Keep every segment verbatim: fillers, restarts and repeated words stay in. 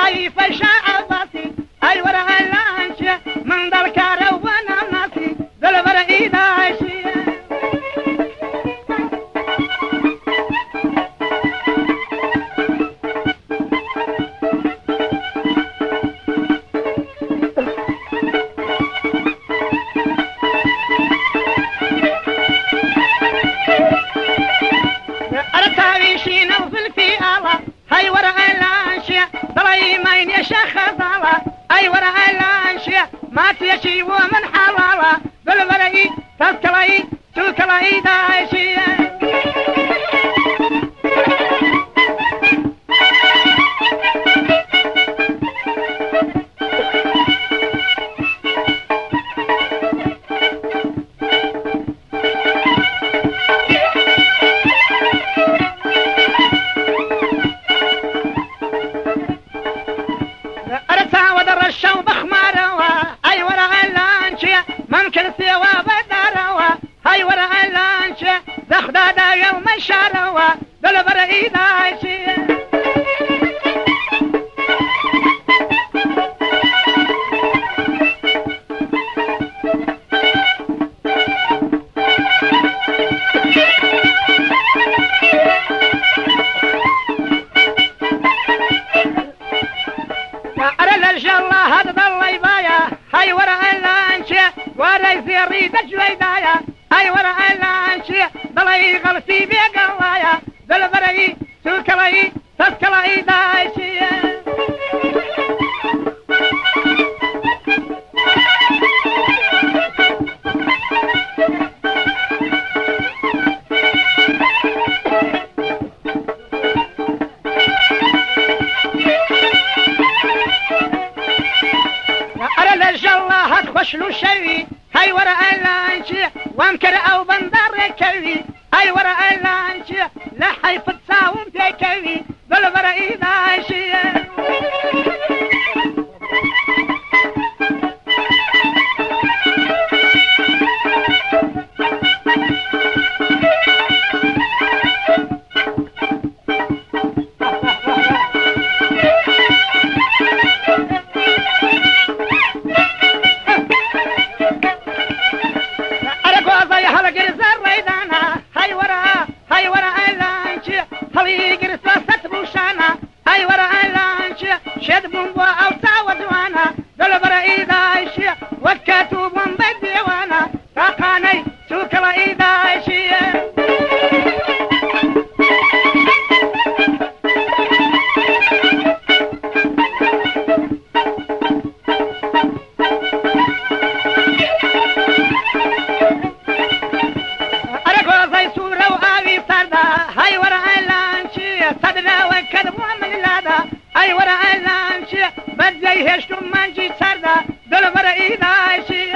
طايف شعباتي أي ورا الانشي من ذا الكارو وانا ناسي ذا البرعيد عايشي أرتاويشينا وفي الفيالة هاي ورا الانشي ضليمين يا شيخ ضالة أي ورا الانشي ما تيشي ومن حلالة بالبرعيد تسكلي تسكلي دايشي الشوب خماروا أي ورا الانشي ممكن سوا بداروا هاي ورا الانشي زخدادا يوم شاروا بالبرعيد عايشي الجلا هذا ضل يبايا هاي ورا الانشي ورا يزيري دجويدايا هاي ورا الانشي ضل يغلسي بقلايا بالبرعي سوكلاي تسكلاي دايشي الجلا هتخش له شوي هاي ورا الانشي وامكر او بندر كوي هاي ورا الانشي لا حيفت ساوم تكوي بالبرعيد عايشي شد بومبا او تعود وانا دلبر ايدايشي وكاتوب بدي وانا تاقاني سوكلا ايدايشي ارقوا زي سورة وآوي سردا هاي ورا الانشي صدنا وكذب ومن لادا أي ورا الانشي بدي هشتم منجي سردا دلبر ايدايشي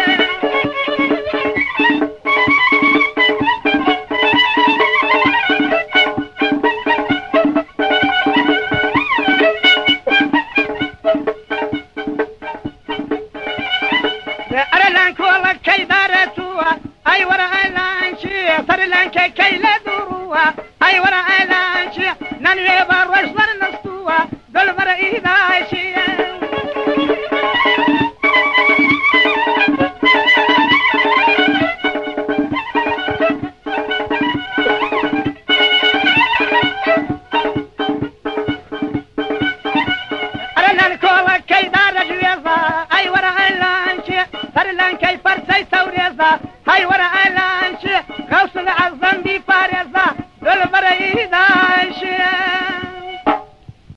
أرلان كولا كي دارتوا أي ورا الانشي صرلان كي كي لدوروا أي ورا الانشي ننوي برش ورنستوا دلبر ايدايشي